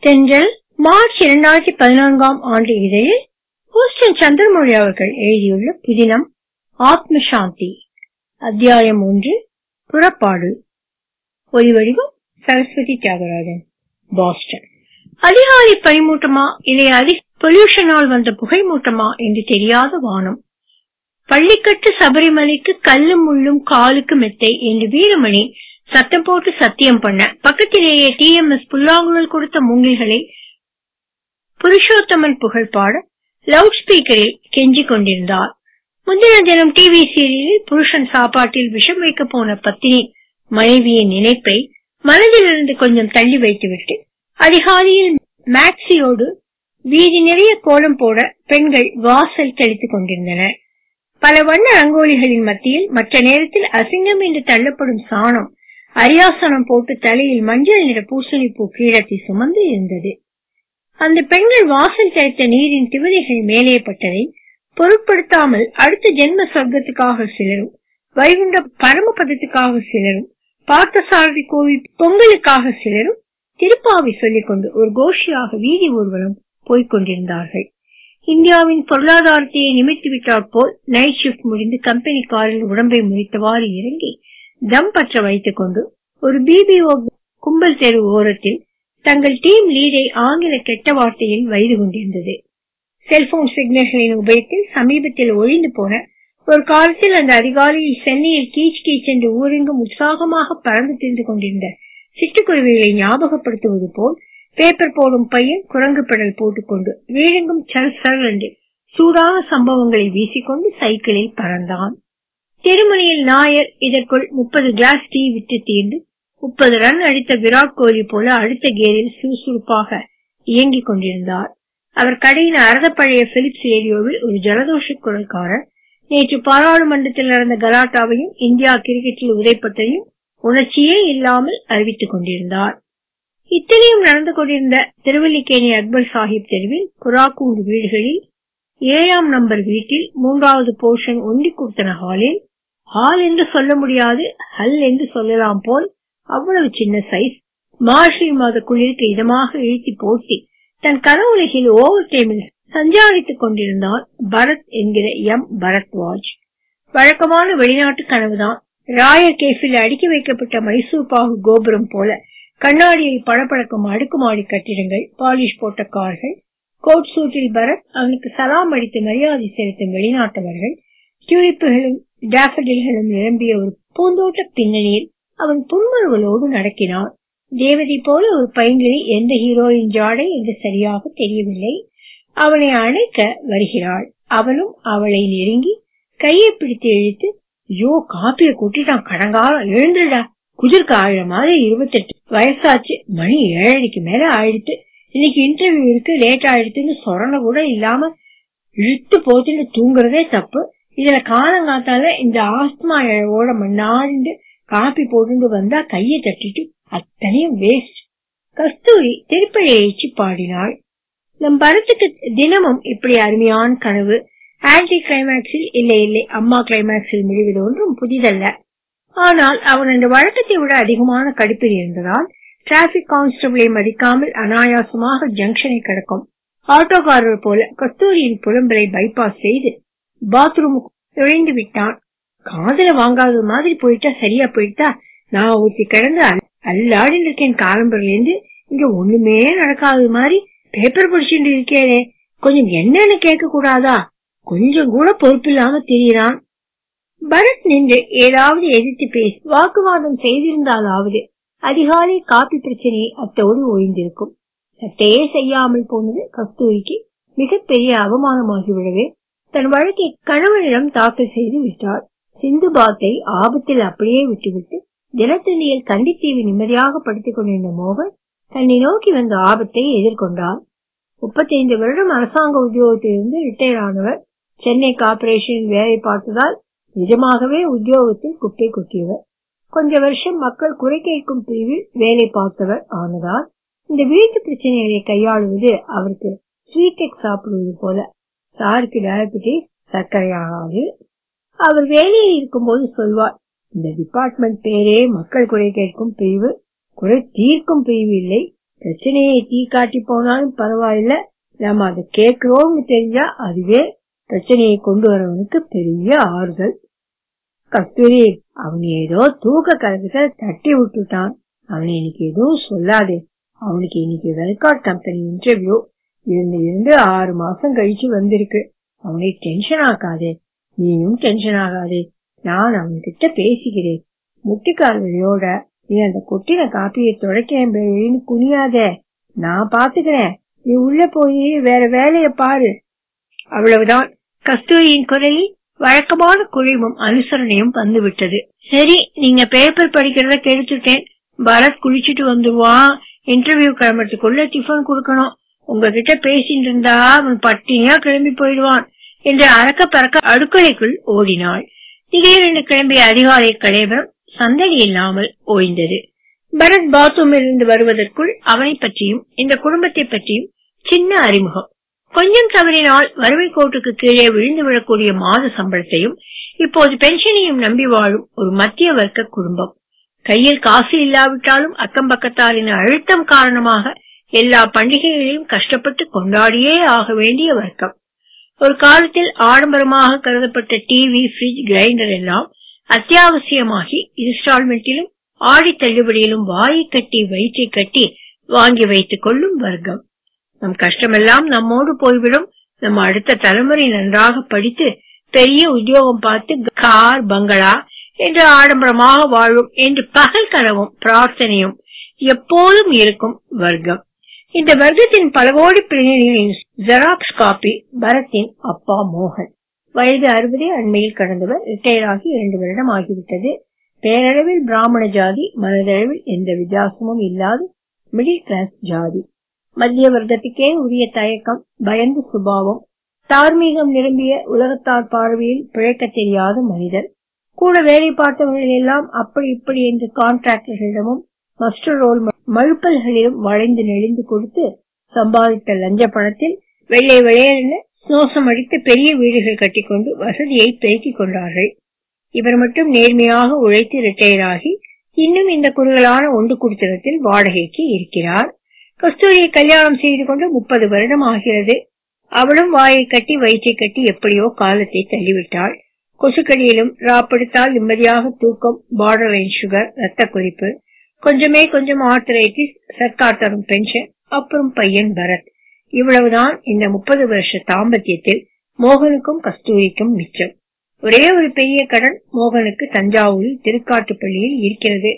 தென்றல் மார்ச் 2014 இதழில் ஹூஸ்டன் சந்திரமௌழி அவர்கள் எழுதியுள்ள புதினம் ஆத்ம சாந்தி. அத்தியாயம் 1. புறப்பாடு. ஒலிவடிவம் சரஸ்வதி தியாகராஜன், பாஸ்டன். அதிகாலை பனிமூட்டமா இல்லை அதிக பொல்யூஷனால் வந்த புகை மூட்டமா என்று தெரியாத வானம். பள்ளிக்கட்டு சபரிமலைக்கு கல்லும் முள்ளும் காலுக்கு மெத்தை என்று வீரமணி சத்தம் போட்டு சத்தியம் பண்ண, பக்கத்திலேயே TMS புல்லாங்குழல் கொடுத்த மூங்கில்களை புருஷோத்தமன் புகழ் பாட லவுட் ஸ்பீக்கரில் கெஞ்சி கொண்டிருந்தார். முந்தின தினம் டிவி சீரியலில் புருஷன் சாப்பாட்டில் விஷம் வைக்க போன பத்தினி மனைவியின் நினைப்பை மனதிலிருந்து கொஞ்சம் தள்ளி வைத்துவிட்டு அதிகாலையில் மேக்சியோடு வீதி நிறைய கோலம் போட பெண்கள் வாசல் தெளித்துக் கொண்டிருந்தனர். பல வண்ண ரங்கோலிகளின் மத்தியில் மற்ற நேரத்தில் அசிங்கம் என்று தள்ளப்படும் சாணம் அரியாசனம் போட்டு தலையில் மஞ்சள் நிற பூசணிப்பூ கீழத்தை சுமந்து இருந்தது. அந்த பெண்கள் வாசல் தெளித்த நீரின் திவலைகள் மேலே பட்டதை பொருட்படுத்தாமல் அடுத்த ஜென்ம சொர்க்கத்துக்காக சிலரும், வைகுண்ட பரமபதத்துக்காக சிலரும், பார்த்தசாரதி கோவில் பொங்கலுக்காக சிலரும் திருப்பாவை சொல்லிக் கொண்டு ஒரு கோஷியாக வீதி ஊர்வலம் போய்கொண்டிருந்தார்கள். இந்தியாவின் பொருளாதாரத்தையே நிமித்து விட்டாற் போல் நைட் ஷிப்ட் முடிந்து கம்பெனி காரில் உடம்பை முறித்தவாறு இறங்கி தம் பற்ற வைத்துக் கொண்டு ஒரு BBO கும்பல் தெரு ஓரத்தில் தங்கள் டீம் லீடை ஆங்கில கெட்ட வார்த்தையில் வைது கொண்டிருந்தது. செல்போன் சிக்னல்களின் உபயத்தில் சமீபத்தில் ஒழிந்து போன ஒரு காலத்தில் அந்த அதிகாலையில் சென்னையில் கீச் கீச் என்று ஊரெங்கும் உற்சாகமாக பறந்து திரிந்து கொண்டிருந்த சிட்டுக்குருவிகளை ஞாபகப்படுத்துவது போல் பேப்பர் போடும் பையன் குரங்கு பெடல் போட்டுக்கொண்டு வீழெங்கும் சல் சல் என்று சூடான சம்பவங்களை வீசிக்கொண்டு சைக்கிளில் பறந்தான். திருமணியில் நாயர் இதற்குள் 30 கிளாஸ் டீ விட்டு தீர்ந்து 30 ரன் அடித்த விராட் கோலி போல அடுத்த கேரில் சுறுசுறுப்பாக இயங்கிக் கொண்டிருந்தார். அவர் கடையின் அறத பழைய பிலிப்ஸ் ரேடியோவில் ஒரு ஜலதோஷ குரல்காரர் நேற்று பாராளுமன்றத்தில் நடந்த கலாட்டாவையும் இந்தியா கிரிக்கெட்டில் உதைப்பட்டையும் உணர்ச்சியே இல்லாமல் அறிவித்துக் கொண்டிருந்தார். இத்தனையும் நடந்து கொண்டிருந்த திருவல்லிக்கேணி அக்பர் சாஹிப் தெருவில் புறாக்கூண்டு வீடுகளில் 7ஆம் நம்பர் வீட்டில் 3வது போர்ஷன் ஒண்டி கொடுத்தன ஹாலில், ஹால் என்று சொல்ல முடியாது, ஹல் என்று சொல்லலாம் போல் அவ்வளவு சின்ன சைஸ், மார்கழி மாத குளிருக்கு இதமாக இழுத்தி போட்டி தன் கனவுலகில் ஓவர் டைமில் சஞ்சாரித்துக் கொண்டிருந்தான் பரத் என்கிற பரத்வாஜ். வழக்கமான வெளிநாட்டு கனவுதான். ராயர் கேஃபில் அடுக்கி வைக்கப்பட்ட மைசூர் பாகு கோபுரம் போல கண்ணாடியில் படப்படக்கும் அடுக்குமாடி கட்டிடங்கள், பாலிஷ் போட்ட கார்கள், கோட் சூட்டில் பரத், அவனுக்கு சலாம் அடித்து மரியாதை செலுத்தும் வெளிநாட்டவர்கள், டியூலிப்புகளும் டாஃபடில்களும் நிரம்பிய ஒரு பூந்தோட்ட பின்னணியில் அவன் புன்முறுவலோடு நடக்கினான். தேவதை போல ஒரு பைங்கிளி, எந்த ஹீரோயின் ஜாடை என்று சரியாக தெரியவில்லை, அவனை அணைக்க வருகிறாள். அவனும் அவளை நெருங்கி கையை பிடித்து இழுத்து, ஐயோ காப்பிய கூட்டிட்டான் கடங்காலம், எழுந்துடா, குதிர்க்கு ஆயிர மாதிரி 28 வயசாச்சு, மணி 7:30 மேல ஆயிடுத்து, இன்னைக்கு இன்டர்வியூ இருக்கு, லேட் ஆயிடுத்துன்னு சொரண கூட இல்லாம இழுத்து போச்சுன்னு தூங்குறதே தப்பு. இதுல காலங்காத்தால இந்த ஆஸ்துமா இழவோட மண்ணாடிண்டு காப்பி போட்டு வந்தா கையை தட்டிட்டு அத்தனையும் வேஸ்ட். கஸ்தூரி திருப்பழி எழுச்சி பாடினாள். நம் பரத்துக்கு தினமும் இப்படி அருமையான கனவு. ஆன்டி கிளைமேக்ஸில் இல்லை அம்மா கிளைமேக்ஸில் முடிவது ஒன்றும் புதிதல்ல. ஆனால் அவன் அந்த வழக்கத்தை விட அதிகமான கடுப்பில் இருந்ததால் டிராபிக் கான்ஸ்டபிளை மதிக்காமல் அனாயாசமாக ஜங்ஷனை கடக்கும் ஆட்டோக்காரர் போல கஸ்தூரியின் புலம்பலை பைபாஸ் செய்து பாத்ரூமுக்கு நுழைந்து விட்டான். காதல வாங்காத மாதிரி போயிட்டா சரியா போயிட்டா, நான் ஊத்தி கிடந்து அல்லாடி இருக்கேன் காலம்பரில இருந்து, இங்க ஒண்ணுமே நடக்காத மாதிரி பேப்பர் படிச்சுட்டு இருக்கேனே, கொஞ்சம் என்னன்னு கேட்க கூடாதா, கொஞ்சம் கூட பொறுப்பு இல்லாம தெரியறான். பரத் நின்று ஏதாவது எதிர்த்து பேசி வாக்குவாதம் செய்திருந்தாலாவது அதிகாலை காப்பி பிரச்சனையை அத்தோடு ஒழிந்திருக்கும். சட்டையே செய்யாமல் போனது கஸ்தூரிக்கு மிகப்பெரிய அவமானமாகிவிடவே தன் வழக்கை கணவனிடம் தாக்கல் செய்து விட்டாள். சிந்து பாத்தை ஆபத்தில் அப்படியே விட்டுவிட்டு தினத்தந்தியில் கண்டித்தீவு நிம்மதியாக படுத்திக் கொண்டிருந்த மோகன் தன்னை நோக்கி வந்த ஆபத்தை எதிர்கொண்டார். 35 வருடம் அரசாங்க உத்தியோகத்திலிருந்து ரிட்டையர் ஆனவர். சென்னை கார்பரேஷனில் வேலை பார்த்ததால் நிஜமாகவே உத்தியோகத்தில் குப்பை கொட்டியவர். கொஞ்ச வருஷம் மக்கள் குறை கேட்கும் பிரிவில் வேலை பார்த்தவர் ஆனதால் இந்த வீட்டு பிரச்சனைகளை கையாளுவது அவருக்கு ஸ்வீட் சாப்பிடுவது போல. சாருக்கு டயபெட்டிஸ், சர்க்கரையாகாது. அவர் வேலையில் இருக்கும் போது சொல்வார், இந்த டிபார்ட்மெண்ட் பேரே மக்கள் குறை கேட்கும் பிரிவு, குறை தீர்க்கும் பிரிவு இல்லை, பிரச்சனையை தீ காட்டி போனாலும் பரவாயில்ல, நம்ம அதை கேட்கிறோம்னு தெரிஞ்சா அதுவே பிரச்சனையை கொண்டு வரவனுக்கு பெரிய ஆறுதல். கஸ்தூரி, அவன் ஏதோ தூக்க கலக்கத்துல தட்டி விட்டுட்டான். அவனை இன்னைக்கு எதுவும் சொல்லாதே. அவனுக்கு இன்னைக்கு வெல்காட் கம்பெனி இன்டர்வியூ இருந்து 6 மாசம் கழிச்சு வந்திருக்கு. அவனை டென்ஷன் ஆக்காதே, நீயும் டென்ஷன் ஆகாதே. நான் அவன்கிட்ட பேசிக்கிறேன். முட்டிக்கால் வழியோட நீ அந்த கொட்டின காப்பியை துடைக்கன்னு குனியாதே, நான் பாத்துக்கிறேன். நீ உள்ள போய் வேற வேலைய பாரு. அவ்வளவுதான். கஸ்தூரியின் குரலில் வழக்கமான குழிவும் அனுசரணையும் வந்து விட்டது. சரி, நீங்க பேப்பர் படிக்கிறத கெடுத்துட்டேன். பரத் குளிச்சுட்டு வந்துருவான். இன்டர்வியூ கிளம்புறதுக்குள்ள டிஃபன் கொடுக்கணும். உங்ககிட்ட பேசிட்டு இருந்தா அவன் பட்டினியா கிளம்பி போயிடுவான் என்று அறக்க பறக்க அடுக்கலைக்குள் ஓடினாள். திடீரென்று கிளம்பிய அதிகாலை கலேபரம் சந்தடி இல்லாமல் ஓய்ந்தது. பரத் பாத்ரூமில் இருந்து வருவதற்குள் அவனை பற்றியும் இந்த குடும்பத்தை பற்றியும் சின்ன அறிமுகம். கொஞ்சம் தவறினால் வறுமை கோட்டுக்கு கீழே விழுந்து விடக்கூடிய மாத சம்பளத்தையும் இப்போது பென்ஷனையும் நம்பி வாழும் ஒரு மத்திய வர்க்க குடும்பம். கையில் காசு இல்லாவிட்டாலும் அக்கம் பக்கத்தாரின் அழுத்தம் காரணமாக எல்லா பண்டிகைகளையும் கஷ்டப்பட்டு கொண்டாடியே ஆக வேண்டிய வர்க்கம். ஒரு காலத்தில் ஆடம்பரமாக கருதப்பட்ட டிவி, ஃப்ரிட்ஜ், கிரைண்டர் எல்லாம் அத்தியாவசியமாகி இன்ஸ்டால்மெண்டிலும் ஆடி தள்ளுபடியிலும் வாயை கட்டி வயிற்றை கட்டி வாங்கி வைத்துக் கொள்ளும் வர்க்கம். நம் கஷ்டமெல்லாம் நம்மோடு போய்விடும். நம்ம அடுத்த தலைமுறை நன்றாக படித்து பெரிய உத்தியோகம் பார்த்து கார், பங்களா என்று ஆடம்பரமாக வாழும் என்று பகல் கனவும் பிரார்த்தனையும் எப்போதும் இருக்கும் வர்க்கம். இந்த வர்க்கத்தின் பல கோடி பிரதிநிதிகளின் ஜெராக்ஸ் காப்பி பரத்தின் அப்பா மோகன். வயது 60 அண்மையில் கடந்தவர். ரிட்டையர் ஆகி 2 வருடம் ஆகிவிட்டது. பேரளவில் பிராமண ஜாதி, மனதளவில் எந்த வித்தியாசமும் இல்லாத மிடில் கிளாஸ் ஜாதி. மத்திய வர்க்கத்துக்கே உரிய தயக்கம், பயந்து சுபாவம், தார்மீகம் நிரம்பிய உலகத்தார் பார்வையில் பிழைக்க தெரியாத மனிதர். கூட வேலை பார்த்தவர்கள் எல்லாம் அப்படி இப்படி என்று கான்ட்ராக்டர்களிடமும் மஸ்டர் ரோல் மழுப்பல்களிலும் வளைந்து நெளிந்து கொடுத்து சம்பாதித்த லஞ்ச பணத்தில் வெள்ளை வெள்ளையென சோசம் அடித்து பெரிய வீடுகள் கட்டிக்கொண்டு வசதியை பெருக்கிக் கொண்டார்கள். இவர் மட்டும் நேர்மையாக உழைத்து ரிட்டையர் ஆகி இன்னும் இந்த குறுகலான ஒன்று குடித்தனத்தில் வாடகைக்கு இருக்கிறார். கஸ்தூரியை கல்யாணம் செய்து கொண்டு 30 வருடம் ஆகிறது. அவளும் வாயை கட்டி வயிற்றை கட்டி எப்படியோ காலத்தை தள்ளிவிட்டாள். கொசுக்கடியிலும் ராப்படுத்தால் நிம்மதியாக தூக்கம், பார்டர் லைன் சுகர், ரத்த குறிப்பு, கொஞ்சம் ஆர்த்தரைட்டிஸ், சர்க்கார் தரும் பென்ஷன், அப்புறம் பையன் பரத். இவ்வளவுதான் இந்த 30 வருஷ தாம்பத்தியத்தில் மோகனுக்கும் கஸ்தூரிக்கும் மிச்சம். ஒரே ஒரு பெரிய கடன் மோகனுக்கு தஞ்சாவூரில் திருக்காட்டுப்பள்ளியில் இருக்கிறது.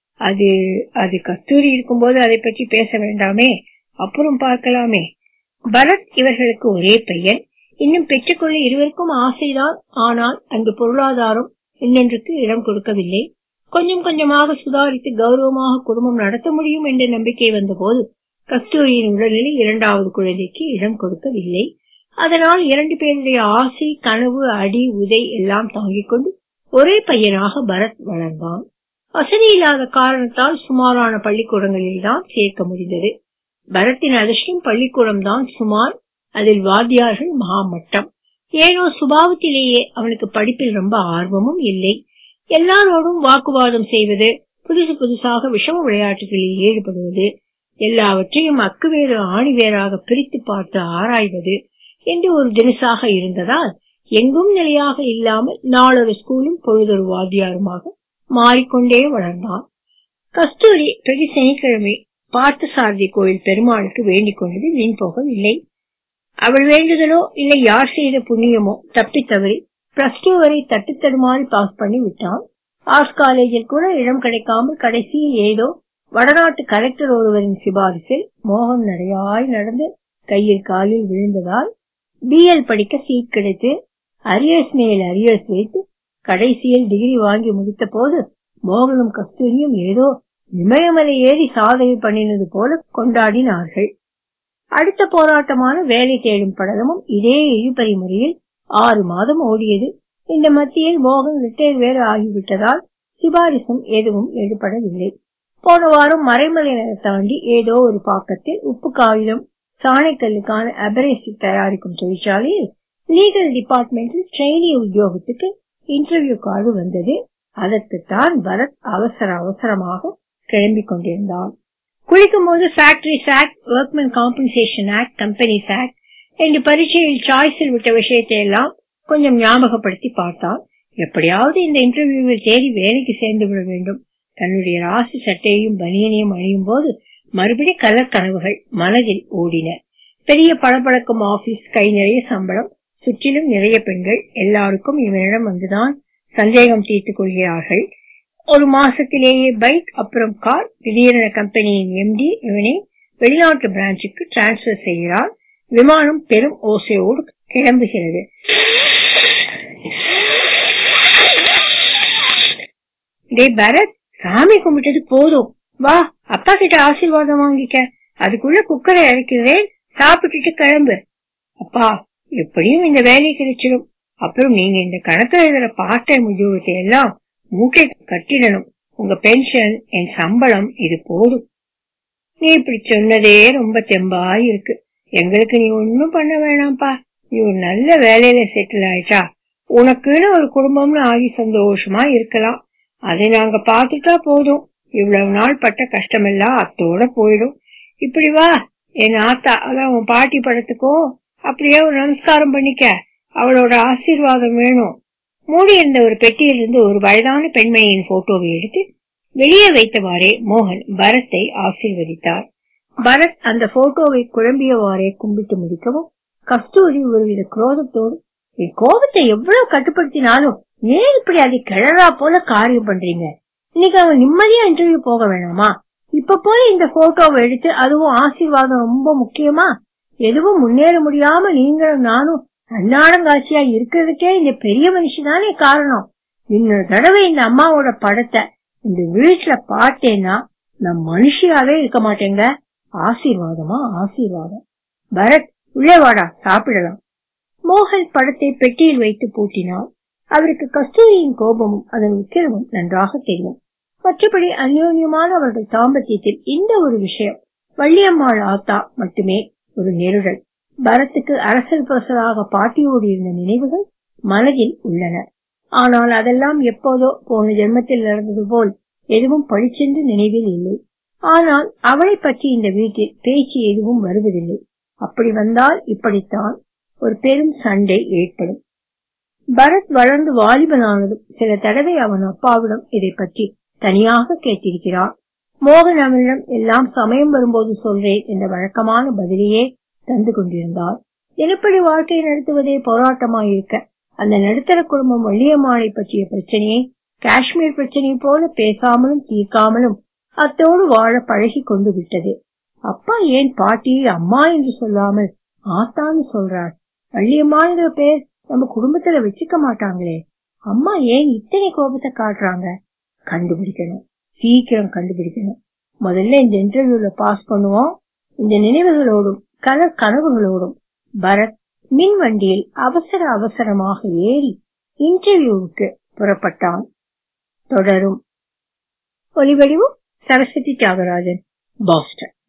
அது கஸ்தூரி இருக்கும்போது அதை பற்றி பேச வேண்டாமே, அப்புறம் பார்க்கலாமே. பரத் இவர்களுக்கு ஒரே பையன். இன்னும் பெற்றுக்கொள்ள இருவருக்கும் ஆசைதான். ஆனால் அங்கு பொருளாதாரம் இன்னொன்றுக்கு இடம் கொடுக்கவில்லை. கொஞ்சம் கொஞ்சமாக சுதாரித்து கௌரவமாக குடும்பம் நடத்த முடியும் என்ற நம்பிக்கை வந்த போது கஸ்தூரியின் உடல்நிலை 2வது குழந்தைக்கு இடம் கொடுக்கவில்லை. அதனால் 2 பேருடைய ஆசை, கனவு, அடி உதை எல்லாம் தாங்கிக் கொண்டு ஒரே பையனாக பரத் வளர்ந்தான். வசதி இல்லாத காரணத்தால் சுமாரான பள்ளிக்கூடங்களில் தான் சேர்க்க முடிந்தது. பரத்தின் அதிர்ஷ்டம் பள்ளிக்கூடம் தான் சுமார். அதில் வாத்தியார்கள் மகாமட்டம். ஏனோ சுபாவத்திலேயே அவனுக்கு படிப்பில் ரொம்ப ஆர்வமும் இல்லை. எல்லாரோடும் வாக்குவாதம் செய்வது, புதுசாக விஷம விளையாட்டுகளில் ஈடுபடுவது, எல்லாவற்றையும் அக்கு வேறு ஆணி வேறாக பிரித்து பார்த்து ஆராய்வது என்று ஒரு தினசாக இருந்ததால் எங்கும் நிலையாக இல்லாமல் நாளொரு ஸ்கூலும் பொழுதொரு வாத்தியாருமாக மாறிக்கொண்டே வளர்ந்தான். கஸ்தூரி பிரதி சனிக்கிழமை பார்த்தசாரதி கோயில் பெருமாளுக்கு வேண்டிக் கொண்டது வீண் போகவில்லை. அவள் வேண்டுதலோ இல்லை யார் செய்த புண்ணியமோ தப்பி தவறி +2 வரை தட்டு தடுமாறி பாஸ் பண்ணி விட்டான். ஆர்ட்ஸ் காலேஜில் கூட இடம் கிடைக்காமல் கடைசியில் ஏதோ வடநாட்டு கலெக்டர் ஒருவரின் சிபாரிசில் மோகன் நடையாய் நடந்து கையில் காலில் விழுந்ததால் BL படிக்க சீட் கிடைத்து அரியர்ஸ் மேல் அரியர்ஸ் வைத்து கடைசியில் டிகிரி வாங்கி முடித்த போது மோகனும் கஸ்தூரியும் ஏதோ இமயமலை ஏறி சாதனை பண்ணினது போல கொண்டாடினார்கள். அடுத்த போராட்டமான வேலை தேடும் படலமும் இதே இழுபறி முறையில் 6 மாதம் ஓடியது. இந்த மத்தியில் மோகன் ரிட்டையர் வேறு ஆகிவிட்டதால் சிபாரிசும் எதுவும் எடுபடவில்லை. போன வாரம் மறைமலை தாண்டி ஏதோ ஒரு பாக்கத்தில் உப்பு காகிதம், சாணைக்கல்லுக்கான அபரேசிவ் தயாரிக்கும் தொழிற்சாலையில் லீகல் டிபார்ட்மெண்டில் ட்ரெயினி உத்தியோகத்துக்கு இன்டர்வியூ கார்டு வந்தது. அதற்குத்தான் பரத் அவசரமாக கிளம்பிக் கொண்டிருந்தான். குளிக்கும் போது factories act, workmen compensation act, companies act என்று பரீட்சையில் சாய்ஸில் விட்ட விஷயத்தை எல்லாம் கொஞ்சம் ஞாபகப்படுத்தி பார்த்தால் எப்படியாவது இந்த இன்டர்வியூவில் தேடி வேலைக்கு சேர்ந்து விட வேண்டும். தன்னுடைய ராசி சட்டையையும் பனியனையும் அணியும் போது மறுபடி கலர் கனவுகள் மனதில் ஓடின. பெரிய பளபளக்கும் ஆபீஸ், கை நிறைய சம்பளம், சுற்றிலும் நிறைய பெண்கள், எல்லாருக்கும் இவனிடம் வந்துதான் சந்தேகம் தீர்த்துக் கொள்கிறார்கள். ஒரு மாசத்திலேயே பைக், அப்புறம் கார். திடீரென கம்பெனியின் எம்டி இவனை வெளிநாட்டு பிரான்ச்சுக்கு டிரான்ஸ்பர் செய்கிறார். விமானம் பெரும் ஓசையோடு கிளம்புகிறது. பரத், சாமி கும்பிட்டது போதும், வா அப்பா கிட்ட ஆசீர்வாதம் வாங்கிக்க. அதுக்குள்ள குக்கரை இறக்கிறேன், சாப்பிட்டுட்டு கிளம்பு. அப்பா, எப்படியும் இந்த வேலை கிடைச்சிடும். அப்புறம் நீங்க இந்த கணக்கு எழுதுற பார்ட் டைம் உத்தியோகத்தை எல்லாம் மூட்டை கட்டிடணும். உங்க பென்ஷன், என் சம்பளம், இது போதும். நீ இப்படி சொன்னதே ரொம்ப தெம்பாய் இருக்கு. எங்களுக்கு நீ ஒன்னும் பண்ண வேணாம்ப்பா. நீ ஒரு நல்ல வேலையில செட்டில் ஆயிட்டா உனக்குன்னு ஒரு குடும்பம்னு ஆகி சந்தோஷமா இருக்கலாம். அதை நாங்க பாத்துட்டா போதும். இவ்வளவு நாள் பட்ட கஷ்டமெல்லாம் அத்தோட போயிடும். இப்படி வா, என் ஆத்தா, அதான் உன் பாட்டி படத்துக்கோ அப்படியே ஒரு நமஸ்காரம் பண்ணிக்க. அவளோட ஆசீர்வாதம் வேணும். மூடி இருந்த ஒரு பெட்டியிலிருந்து ஒரு வயதான பெண்மணியின் போட்டோவை எடுத்து வெளியே வைத்தவாறே மோகன் பரத்தை ஆசீர்வதித்தார். பரத் அந்த போட்டோவை குழம்பியவாறே கும்பிட்டு முடிக்கவும் கஸ்தூரி ஒருவித குரோதத்தோடு, என் கோபத்தை எவ்வளவு கட்டுப்படுத்தினாலும் ஏன் இப்படி அதை கிழறா போல காரியம் பண்றீங்க? இன்னைக்கு அவன் நிம்மதியா இன்டர்வியூ போக வேணாமா? இப்ப போய் இந்த போட்டோவை எடுத்து, அதுவும் ஆசீர்வாதம் ரொம்ப முக்கியமா? எதுவும் முன்னேற முடியாம நீங்களும் நானும் அன்னாடங்காட்சியா இருக்கிறதுக்கே இந்த பெரிய மனுஷனானே காரணம். இன்னொரு தடவை இந்த அம்மாவோட படத்தை இந்த வீட்டுல பார்த்தேன்னா நான் மனுஷியாவே இருக்க மாட்டேங்க. ஆசீர்வாதமா ஆசீர்வாதம். பரத், உள்ளே வாடா, சாப்பிடலாம். மோகன் படத்தை பெட்டியில் வைத்து பூட்டினார். அவருக்கு கஸ்தூரியின் கோபமும் அதன் உக்கிரமும் நன்றாக தெரியும். மற்றபடி அந்யோன்யமான அவர்கள் தாம்பத்தியத்தில் இந்த ஒரு விஷயம், வள்ளியம்மாள் ஆத்தா மட்டுமே ஒரு நெருடல். பரத்துக்கு அரசல் புரசலாக பாட்டியோடு இருந்த நினைவுகள் மனதில் உள்ளன. ஆனால் அதெல்லாம் எப்போதோ போன ஜென்மத்தில் நடந்தது போல் எதுவும் பழிச்சென்று நினைவில் இல்லை. ஆனால் அவளை பற்றி இந்த வீட்டில் பேச்சு எதுவும் வருவதில்லை. அப்படி வந்தால் இப்படித்தான் ஒரு பெரும் சண்டை ஏற்படும். பரத் வளர்ந்து வாலிபனானதும் சில தடவை அவன் அப்பாவிடம் இதை பற்றி தனியாக கேட்டிருக்கிறார். மோகன் அவனிடம் எல்லாம் சமயம் வரும்போது சொல்றேன் என்ற வழக்கமான பதிலையே தந்து கொண்டிருந்தார். தினப்படி வாழ்க்கை நடத்துவதே போராட்டமாயிருக்க அந்த நடுத்தர குடும்பம் வள்ளியம்மாளை பற்றிய பிரச்சனையை காஷ்மீர் பிரச்சனை போல பேசாமலும் தீர்க்காமலும் அத்தோடு வாழ பழகி கொண்டு விட்டது. அப்பா ஏன் பாட்டியை அம்மா என்று சொல்லாமல் ஆத்தான்னு சொல்றார்? வள்ளியம்மாங்கிற பேர் நம்ம குடும்பத்துல வச்சுக்க மாட்டாங்களே. அம்மா ஏன் இத்தனை கோபத்தை காட்டுறாங்க? கண்டுபிடிக்கணும், சீக்கிரம் கண்டுபிடிக்கணும். முதல்ல இந்த இன்டர்வியூல பாஸ் பண்ணுவோம். இந்த நினைவுகளோடும் கலர் கனவுகளோடும் பரத் மின் வண்டியில் அவசர அவசரமாக ஏறி இன்டர்வியூவுக்கு புறப்பட்டான். தொடரும். ஒலிவடிவும் சரஸ்வதி தியாகராஜன், பாஸ்டன்.